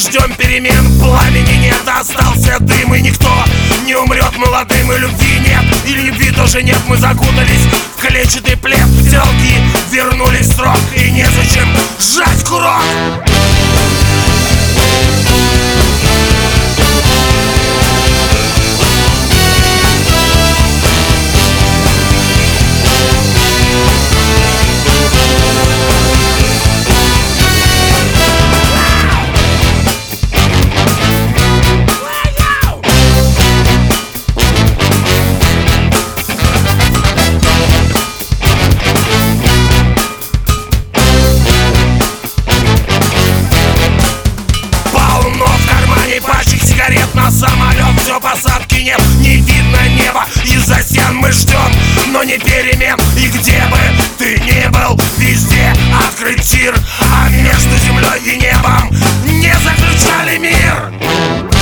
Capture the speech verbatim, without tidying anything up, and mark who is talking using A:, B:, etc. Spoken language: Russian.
A: ждем перемен, пламени нет, остался дым, и никто не умрет молодым, и любви нет, и любви тоже нет. Мы закутались в клетчатый плед, телки вернулись в срок, и незачем сжать курок. На самолет все, посадки нет, не видно неба, из-за стен мы ждем, но не перемен. И где бы ты ни был, везде открыт тир, а между землей и небом не заключали мир.